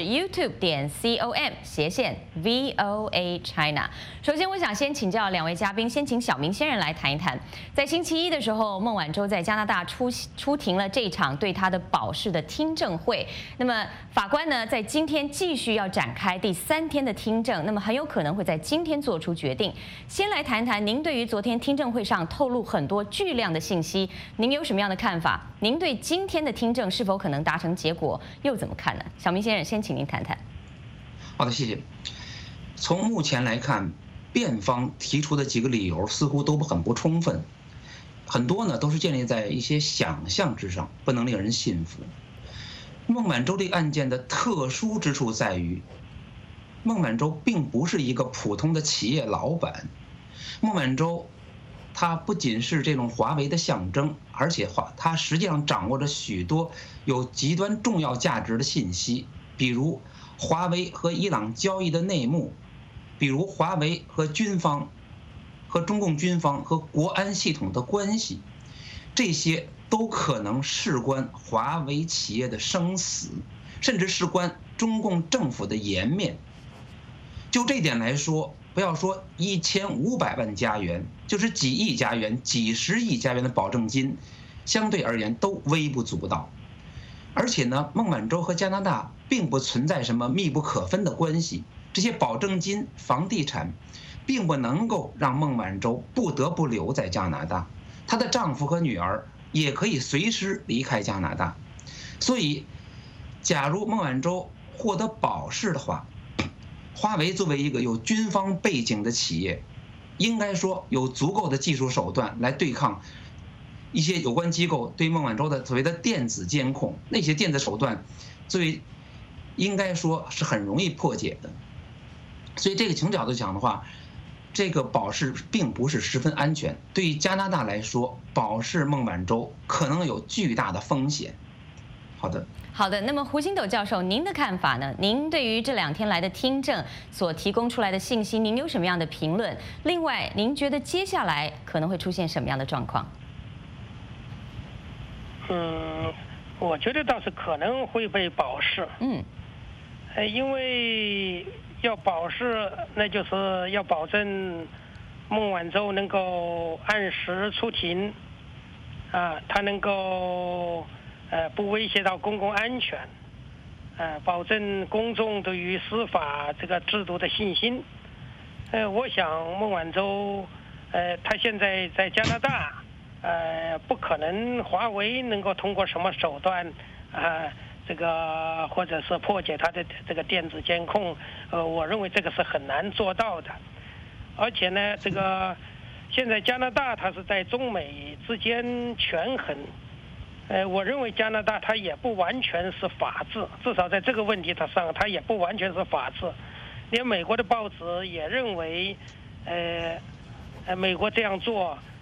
youtube.com/VOA China。首先，我想先请教2位嘉宾，先请小明先生来谈一谈，在星期一的时候，孟晚舟在加拿大出庭了这一场对他的保释的听证会。那么法官呢，在今天继续要展开第3天的听证，那么很有可能会在今天做出决定。先来谈谈您对于昨天听证会上透露很多巨量的信息，您有什么样的看法？您对今天的听证是否可能达成结果又怎么看呢？小明先生，先请您谈谈。 好的，谢谢。从目前来看，辩方提出的几个理由似乎都很不充分，很多呢都是建立在一些想象之上，不能令人信服。孟晚舟这个案件的特殊之处在于，孟晚舟并不是一个普通的企业老板，孟晚舟他不仅是这种华为的象征，而且他实际上掌握着许多有极端重要价值的信息，比如华为和伊朗交易的内幕，比如华为和军方、和中共军方和国安系统的关系，这些都可能事关华为企业的生死，甚至事关中共政府的颜面。就这点来说，不要说1500万加元，就是几亿加元、几十亿加元的保证金，相对而言都微不足道。而且呢，孟晚舟和加拿大并不存在什么密不可分的关系，这些保证金、房地产，并不能够让孟晚舟不得不留在加拿大，她的丈夫和女儿也可以随时离开加拿大。所以，假如孟晚舟获得保释的话，华为作为一个有军方背景的企业，应该说有足够的技术手段来对抗一些有关机构对孟晚舟的所谓的电子监控，那些电子手段作为应该说是很容易破解的。所以这个从角度讲的话，这个保释并不是十分安全，对于加拿大来说，保释孟晚舟可能有巨大的风险。好的， 那么胡星斗教授，您的看法呢？您对于这2天来的听证所提供出来的信息，您有什么样的评论？另外，您觉得接下来可能会出现什么样的状况？ 我觉得倒是可能会被保释。因为要保释，那就是要保证孟晚舟能够按时出庭，他能够不威胁到公共安全，保证公众对于司法这个制度的信心。我想孟晚舟，他现在在加拿大，不可能华为能够通过什么手段，这个或者是破解他的这个电子监控，我认为这个是很难做到的。而且呢，这个现在加拿大它是在中美之间权衡。我认为加拿大它也不完全是法治，至少在这个问题上，它也不完全是法治。连美国的报纸也认为，美国这样做，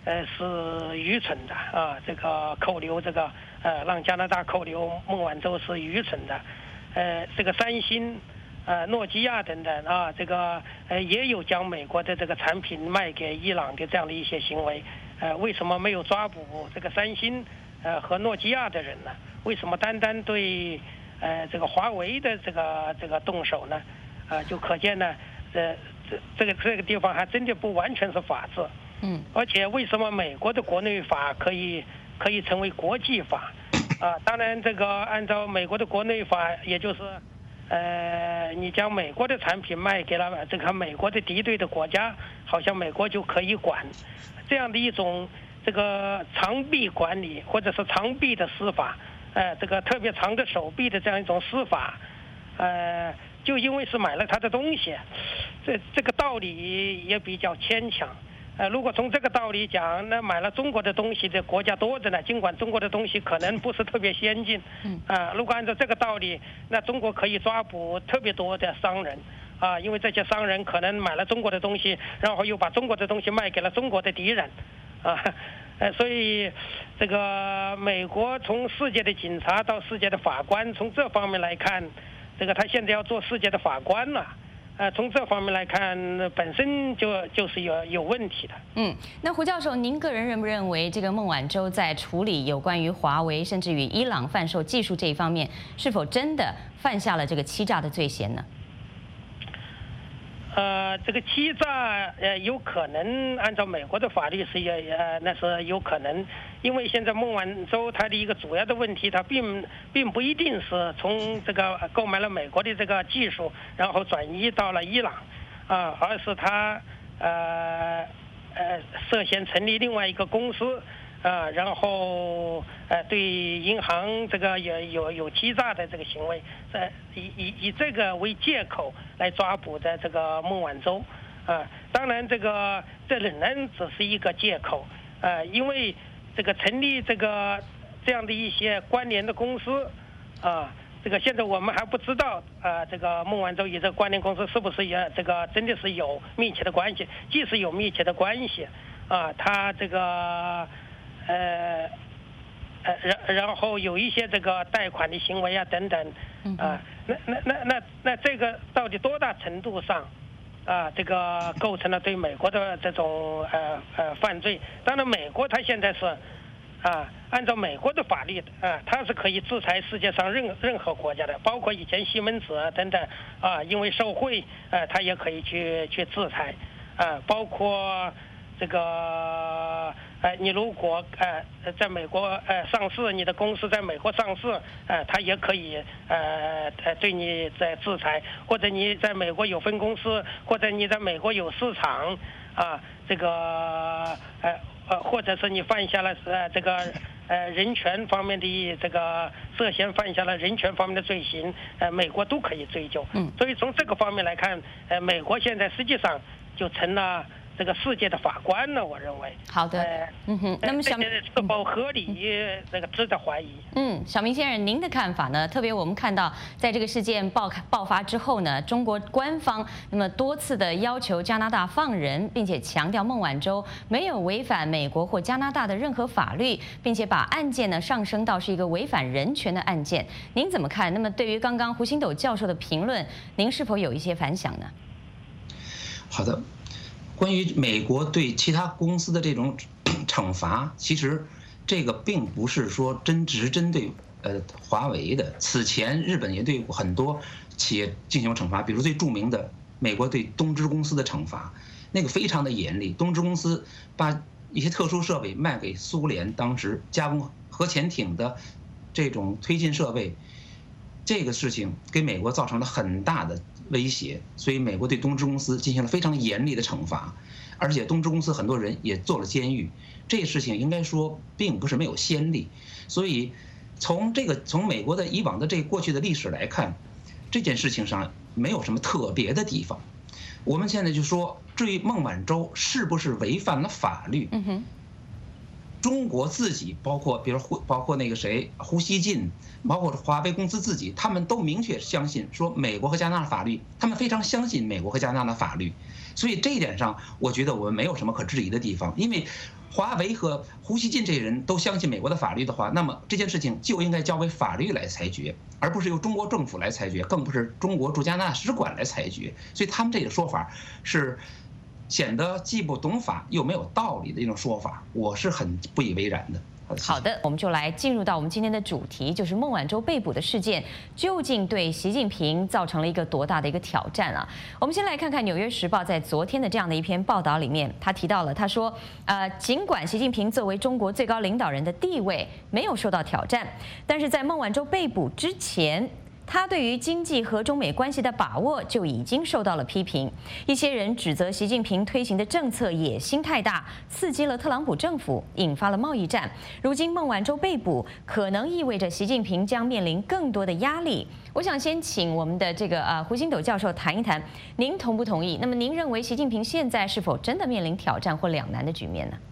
是愚蠢的啊，这个扣留这个让加拿大扣留孟晚舟是愚蠢的，这个三星。诺基亚等等啊，这个也有将美国的这个产品卖给伊朗的这样的一些行为，为什么没有抓捕这个三星和诺基亚的人呢？为什么单单对这个华为的这个动手呢？就可见呢，这个地方还真的不完全是法治。而且为什么美国的国内法可以成为国际法？当然这个按照美国的国内法，也就是。你将美国的产品卖给了这个美国的敌对的国家，好像美国就可以管，这样的一种这个长臂管理或者是长臂的司法，这个特别长的手臂的这样一种司法，就因为是买了他的东西，这个道理也比较牵强。如果从这个道理讲，那买了中国的东西的国家多着呢，尽管中国的东西可能不是特别先进，如果按照这个道理，那中国可以抓捕特别多的商人，因为这些商人可能买了中国的东西，然后又把中国的东西卖给了中国的敌人，所以这个美国从世界的警察到世界的法官，从这方面来看，这个他现在要做世界的法官了。从这方面来看，本身就是有问题的。 那胡教授，您个人认不认为这个孟晚舟在处理有关于华为甚至与伊朗贩售技术这一方面，是否真的犯下了这个欺诈的罪嫌呢？ 这个欺诈有可能按照美国的法律是那是有可能，因为现在孟晚舟他的一个主要的问题，他并不一定是从这个购买了美国的这个技术，然后转移到了伊朗，而是他涉嫌成立另外一个公司。然后对银行这个有欺诈的这个行为，以这个为借口来抓捕的这个孟晚舟，当然这仍然只是一个借口，因为这个成立这样的一些关联的公司，这个现在我们还不知道，这个孟晚舟与这个关联公司是不是也这个真的是有密切的关系？即使有密切的关系，他这个。然后有一些这个贷款的行为等等，那这个到底多大程度上这个构成了对美国的这种犯罪？当然，美国它现在是按照美国的法律它是可以制裁世界上任何国家的，包括以前西门子等等因为受贿它也可以去制裁包括这个你如果在美国上市，你的公司在美国上市，它也可以对你在制裁，或者你在美国有分公司，或者你在美国有市场这个或者是你犯下了这个人权方面的这个涉嫌犯下了人权方面的罪行，美国都可以追究。所以从这个方面来看，美国现在实际上就成了这个世界的法官呢，我认为。 好的，那么这是否合理？这个值得怀疑。 小明先生，您的看法呢？特别我们看到，在这个事件爆发之后呢，中国官方那么多次的要求加拿大放人，并且强调孟晚舟没有违反美国或加拿大的任何法律，并且把案件呢上升到是一个违反人权的案件。您怎么看？那么对于刚刚胡星斗教授的评论，您是否有一些反响呢？ 好的。关于美国对其他公司的这种惩罚，其实这个并不是说只是针对华为的。此前日本也对很多企业进行惩罚，比如最著名的美国对东芝公司的惩罚，那个非常的严厉。东芝公司把一些特殊设备卖给苏联，当时加工核潜艇的这种推进设备，这个事情给美国造成了很大的威胁，所以美国对东芝公司进行了非常严厉的惩罚，而且东芝公司很多人也坐了监狱。这事情应该说并不是没有先例，所以从美国的以往的过去的历史来看，这件事情上没有什么特别的地方。我们现在就说，至于孟晚舟是不是违反了法律，中国自己包括那个谁胡锡进，包括华为公司自己，他们都明确相信说美国和加拿大法律，他们非常相信美国和加拿大的法律，所以这一点上我觉得我们没有什么可质疑的地方。因为华为和胡锡进这些人都相信美国的法律的话，那么这件事情就应该交给法律来裁决，而不是由中国政府来裁决，更不是中国驻加拿大使馆来裁决。所以他们这个说法是显得既不懂法又没有道理的一种说法，我是很不以为然的。 好的，我们就来进入到我们今天的主题，就是孟晚舟被捕的事件究竟对习近平造成了一个多大的一个挑战啊？我们先来看看《纽约时报》在昨天的这样的一篇报道里面，他提到了，他说，尽管习近平作为中国最高领导人的地位没有受到挑战，但是在孟晚舟被捕之前，他对于经济和中美关系的把握就已经受到了批评。一些人指责习近平推行的政策野心太大，刺激了特朗普政府，引发了贸易战。如今孟晚舟被捕，可能意味着习近平将面临更多的压力。我想先请我们的这个胡星斗教授谈一谈，您同不同意？那么您认为习近平现在是否真的面临挑战或两难的局面呢？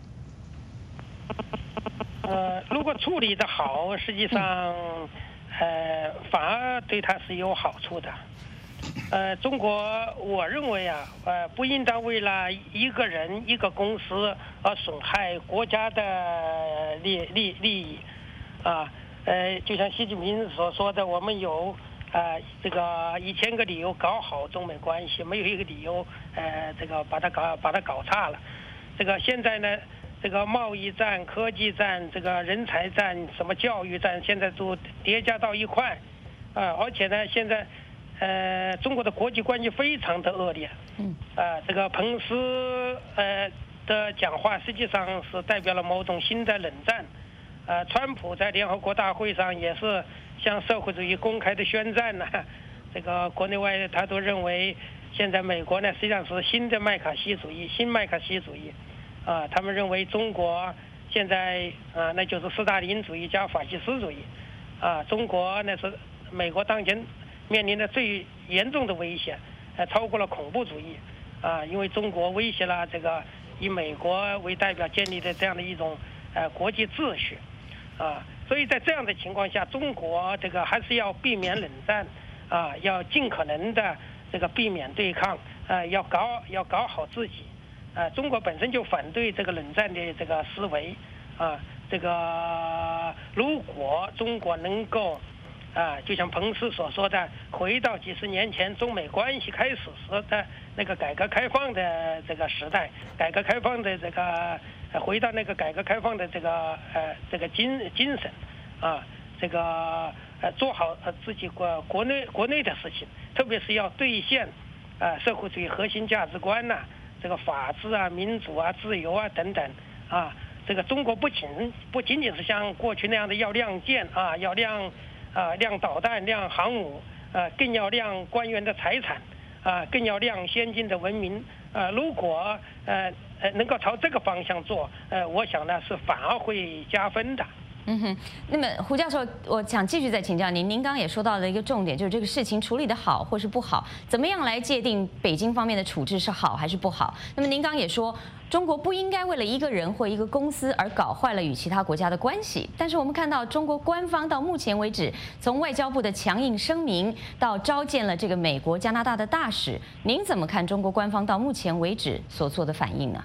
如果处理得好，实际上。反而对他是有好处的。中国我认为啊，不应当为了一个人、一个公司而损害国家的利益，啊，就像习近平所说的，我们有这个1000个理由搞好中美关系，没有一个理由这个把它搞差了。这个现在呢？这个贸易战、科技战、这个人才战、什么教育战，现在都叠加到一块，而且呢，现在中国的国际关系非常的恶劣，这个彭斯的讲话实际上是代表了某种新的冷战，川普在联合国大会上也是向社会主义公开的宣战呢，这个国内外他都认为现在美国呢实际上是新麦卡锡主义，他们认为中国现在那就是斯大林主义加法西斯主义，中国那是美国当前面临的最严重的威胁，超过了恐怖主义，因为中国威胁了这个以美国为代表建立的这样的一种国际秩序，所以在这样的情况下，中国这个还是要避免冷战，要尽可能的这个避免对抗，要搞好自己。中国本身就反对这个冷战的这个思维，这个如果中国能够，就像彭斯所说的，回到几十年前中美关系开始时的那个改革开放的这个时代，改革开放的这个回到那个改革开放的这个精神，这个做好自己国内的事情，特别是要兑现社会主义核心价值观呐。这个法治啊、民主啊、自由啊等等，这个中国不仅仅是像过去那样的要亮剑啊，要亮导弹、亮航母，更要亮官员的财产，更要亮先进的文明。如果能够朝这个方向做，我想呢是反而会加分的。 那么胡教授，我想继续再请教您。您刚刚也说到了一个重点，就是这个事情处理得好或是不好，怎么样来界定北京方面的处置是好还是不好？那么您刚刚也说，中国不应该为了一个人或一个公司而搞坏了与其他国家的关系。但是我们看到中国官方到目前为止，从外交部的强硬声明到召见了这个美国、加拿大的大使，您怎么看中国官方到目前为止所做的反应呢？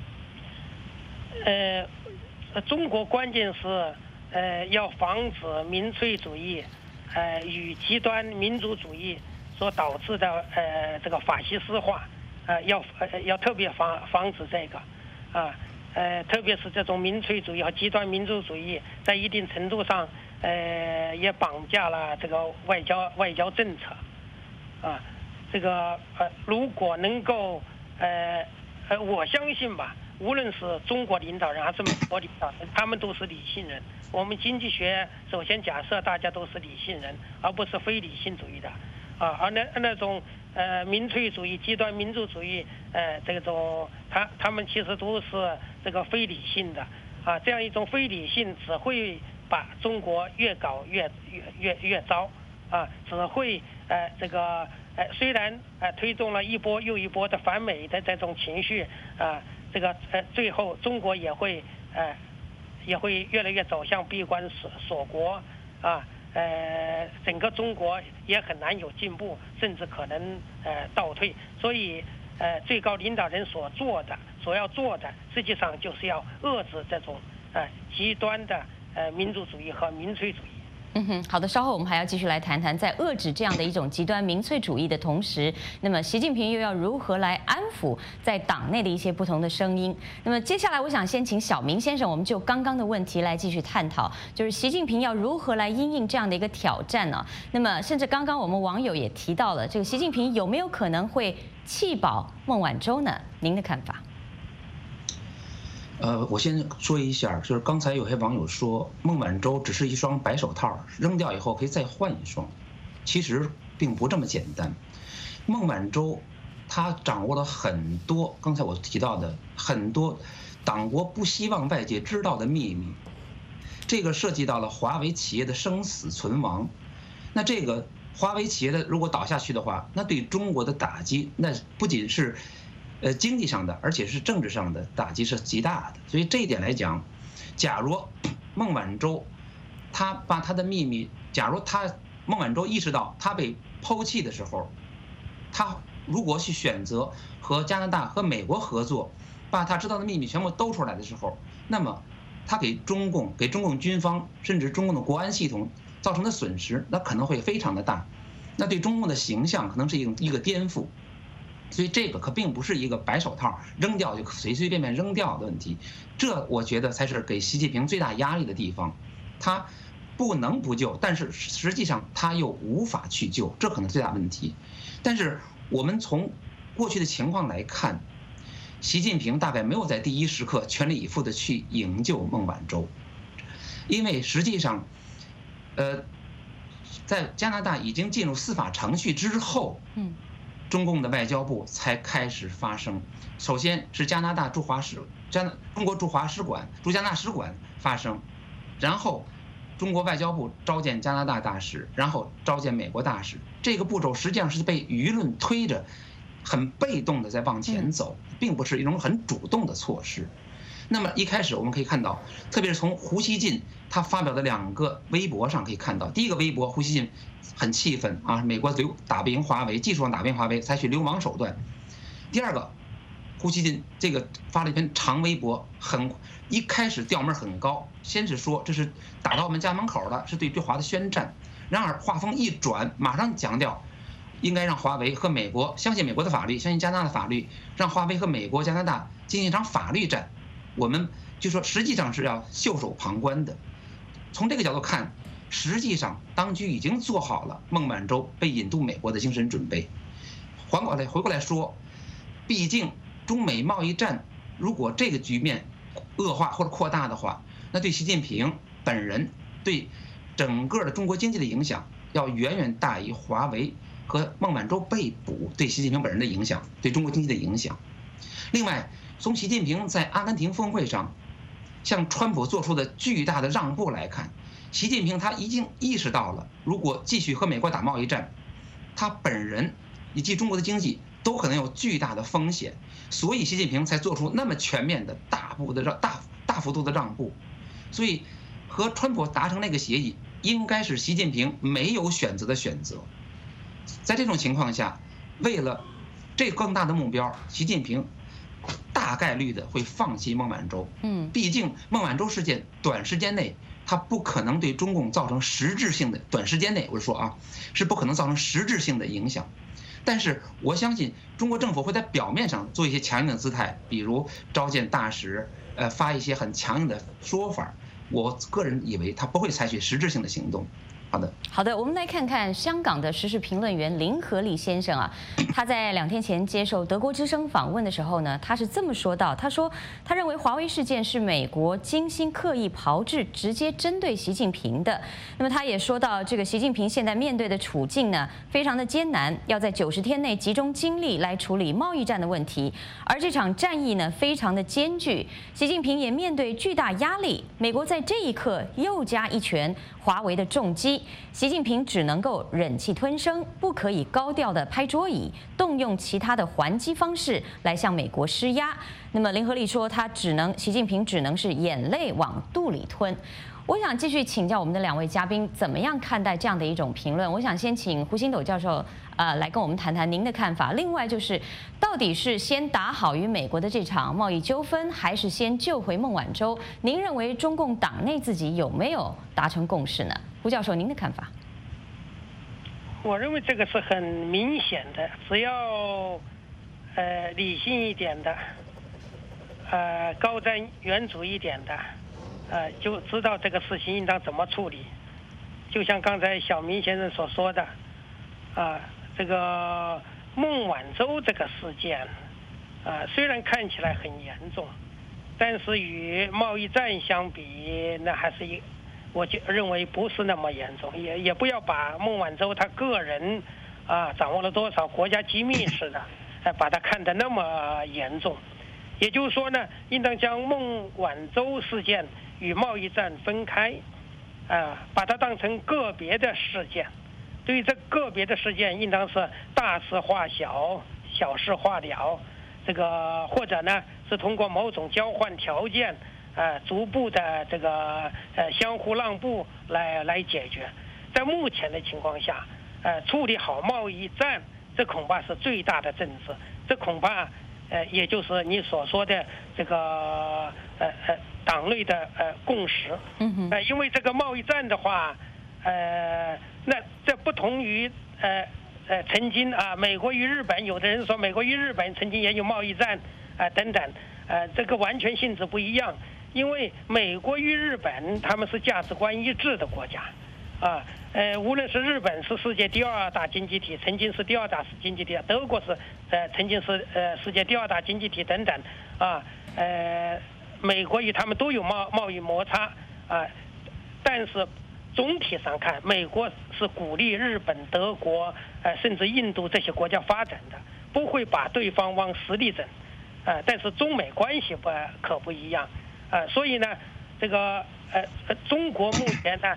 中国关键是。要防止民粹主义，与极端民族主义所导致的这个法西斯化，要特别防止这个，特别是这种民粹主义和极端民族主义，在一定程度上，也绑架了这个外交政策，这个如果能够，我相信吧。无论是中国领导人还是美国领导人，他们都是理性人。我们经济学首先假设大家都是理性人，而不是非理性主义的，而那种民粹主义、极端民族主义，这种他们其实都是这个非理性的，这样一种非理性只会把中国越搞越糟，只会这个虽然推动了一波又一波的反美的这种情绪，这个最后中国也会越来越走向闭关锁国，整个中国也很难有进步，甚至可能倒退。所以最高领导人所要做的，实际上就是要遏制这种极端的民族主义和民粹主义。 好的，稍后我们还要继续来谈谈，在遏制这样的一种极端民粹主义的同时，那么习近平又要如何来安抚在党内的一些不同的声音？那么接下来，我想先请小明先生，我们就刚刚的问题来继续探讨，就是习近平要如何来因应这样的一个挑战呢？那么，甚至刚刚我们网友也提到了，这个习近平有没有可能会弃保孟晚舟呢？您的看法？ 我先说一下，就是刚才有些网友说孟晚舟只是一双白手套，扔掉以后可以再换一双，其实并不这么简单。孟晚舟她掌握了很多刚才我提到的很多党国不希望外界知道的秘密，这个涉及到了华为企业的生死存亡。那这个华为企业的如果倒下去的话，那对中国的打击，那不仅是经济上的，而且是政治上的打击是极大的。所以这一点来讲，假如孟晚舟他把他的秘密，假如孟晚舟意识到他被抛弃的时候，他如果去选择和加拿大和美国合作，把他知道的秘密全部兜出来的时候，那么他给中共军方甚至中共的国安系统造成的损失，那可能会非常的大，那对中共的形象可能是一个颠覆。所以这个可并不是一个白手套扔掉就随随便便扔掉的问题，这我觉得才是给习近平最大压力的地方。他不能不救，但是实际上他又无法去救，这可能最大问题。但是我们从过去的情况来看，习近平大概没有在第一时刻全力以赴的去营救孟晚舟，因为实际上，在加拿大已经进入司法程序之后，中共的外交部才开始发声。首先是中国驻加拿大使馆发声，然后中国外交部召见加拿大大使，然后召见美国大使。这个步骤实际上是被舆论推着，很被动的在往前走，并不是一种很主动的措施。那么一开始我们可以看到，特别是从胡锡进他发表的2个微博上可以看到，第一个微博胡锡进很气愤啊，美国打不赢华为，技术上打不赢华为，采取流氓手段。第二个，胡锡进这个发了一篇长微博，一开始调门很高，先是说这是打到我们家门口了，是对华的宣战。然而话锋一转，马上强调应该让华为和美国相信美国的法律，相信加拿大的法律，让华为和美国、加拿大进行一场法律战。我们就说实际上是要袖手旁观的。从这个角度看，实际上当局已经做好了孟晚舟被引渡美国的精神准备。回过来说，毕竟中美贸易战如果这个局面恶化或者扩大的话，那对习近平本人对整个的中国经济的影响要远远大于华为和孟晚舟被捕对习近平本人的影响，对中国经济的影响。另外，从习近平在阿根廷峰会上向川普做出的巨大的让步来看，习近平他已经意识到了，如果继续和美国打贸易战，他本人以及中国的经济都可能有巨大的风险，所以习近平才做出那么全面的大幅度的让步。所以和川普达成那个协议，应该是习近平没有选择的选择。在这种情况下，为了这更大的目标，习近平大概率的会放弃孟晚舟。毕竟孟晚舟事件短时间内，它不可能对中共造成实质性的，短时间内我是说啊，是不可能造成实质性的影响。但是我相信中国政府会在表面上做一些强硬的姿态，比如召见大使，发一些很强硬的说法。我个人以为他不会采取实质性的行动。好的， 我们来看看香港的时事评论员林和利先生啊，他在2天前接受德国之声访问的时候呢，他是这么说到，他说他认为华为事件是美国精心刻意炮制，直接针对习近平的。那么他也说到，这个习近平现在面对的处境呢，非常的艰难，要在90天内集中精力来处理贸易战的问题，而这场战役呢，非常的艰巨，习近平也面对巨大压力，美国在这一刻又加一拳华为的重击。习近平只能够忍气吞声，不可以高调的拍桌椅，动用其他的还击方式来向美国施压。那么林和利说，习近平只能是眼泪往肚里吞。 我想继续请教我们的2位嘉宾，怎么样看待这样的一种评论？我想先请胡星斗教授来跟我们谈谈您的看法。另外就是，到底是先打好与美国的这场贸易纠纷，还是先救回孟晚舟？您认为中共党内自己有没有达成共识呢？胡教授，您的看法？ 我认为这个是很明显的，只要理性一点的，高瞻远瞩一点的。就知道这个事情应当怎么处理。就像刚才小明先生所说的，这个孟晚舟这个事件，虽然看起来很严重，但是与贸易战相比，那还是我就认为不是那么严重。也不要把孟晚舟他个人掌握了多少国家机密似的，把它看得那么严重。也就是说呢，应当将孟晚舟事件与贸易战分开，把它当成个别的事件。对于这个别的事件，应当是大事化小，小事化了。这个或者呢是通过某种交换条件，逐步的这个相互让步来解决。在目前的情况下，处理好贸易战，这恐怕是最大的政治。这恐怕也就是你所说的这个党内的共识。因为这个贸易战的话，那这不同于曾经美国与日本，有的人说美国与日本曾经也有贸易战等等，这个完全性质不一样。因为美国与日本他们是价值观一致的国家，无论是日本是世界第2大经济体，曾经是第2大经济体，德国是曾经是世界第2大经济体等等，美国与他们都有贸易摩擦，但是总体上看，美国是鼓励日本、德国，甚至印度这些国家发展的，不会把对方往死里整，但是中美关系可不一样，所以呢，这个中国目前呢，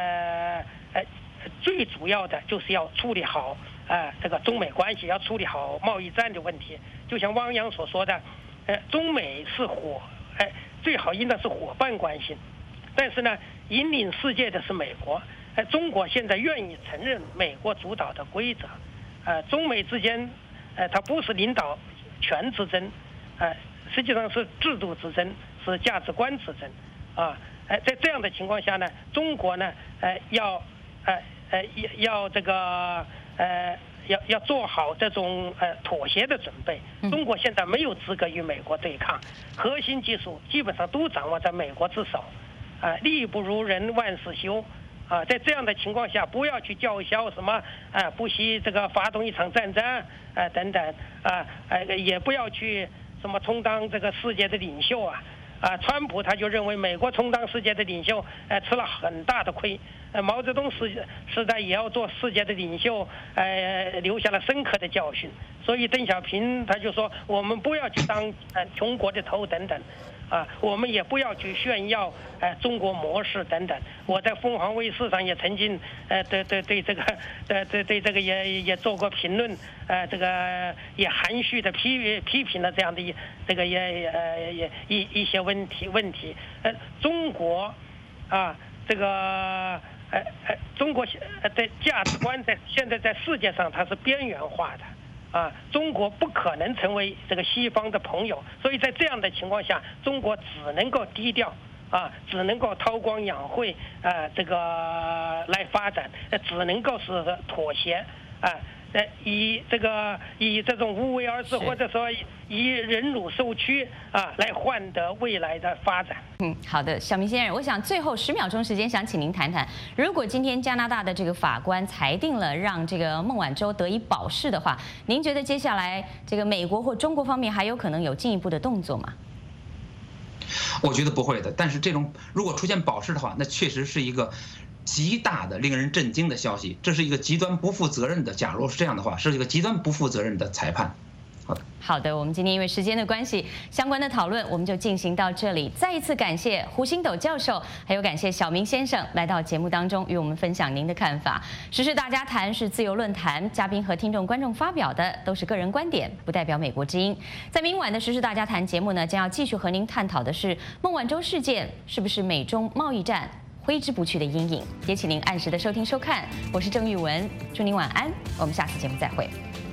最主要的就是要处理好这个中美关系，要处理好贸易战的问题。就像汪洋所说的，中美是最好应当是伙伴关系，但是呢，引领世界的是美国。中国现在愿意承认美国主导的规则，中美之间，它不是领导权之争，实际上是制度之争，是价值观之争，在这样的情况下呢，中国呢，要这个要做好这种妥协的准备。中国现在没有资格与美国对抗，核心技术基本上都掌握在美国之手，力不如人万事休。在这样的情况下，不要去叫嚣什么不惜这个发动一场战争等等也不要去什么充当这个世界的领袖川普他就认为美国充当世界的领袖吃了很大的亏，毛泽东时代也要做世界的领袖留下了深刻的教训，所以邓小平他就说我们不要去当穷国的头等等。我们也不要去炫耀中国模式等等。我在凤凰卫视上也曾经对这个也做过评论，这个也含蓄的批评了这样的这个一些问题。中国这个中国的价值观现在在世界上它是边缘化的。中国不可能成为这个西方的朋友，所以在这样的情况下，中国只能够低调，只能够韬光养晦，这个来发展，只能够是妥协，以这种无为而治，或者说以忍辱受屈来换得未来的发展。 好的，小明先生，我想最后10秒钟时间，想请您谈谈，如果今天加拿大的这个法官裁定了让这个孟晚舟得以保释的话，您觉得接下来这个美国或中国方面还有可能有进一步的动作吗？ 我觉得不会的，但是这种如果出现保释的话，那确实是一个极大的令人震惊的消息，这是一个极端不负责任的，假如是这样的话，是一个极端不负责任的裁判。 好的，我们今天因为时间的关系，相关的讨论我们就进行到这里。再一次感谢胡星斗教授，还有感谢小明先生来到节目当中与我们分享您的看法。时事大家谈是自由论坛，嘉宾和听众观众发表的都是个人观点，不代表美国之音。在明晚的时事大家谈节目呢，将要继续和您探讨的是孟晚舟事件是不是美中贸易战挥之不去的阴影。也请您按时的收听收看，我是郑玉文，祝您晚安，我们下次节目再会。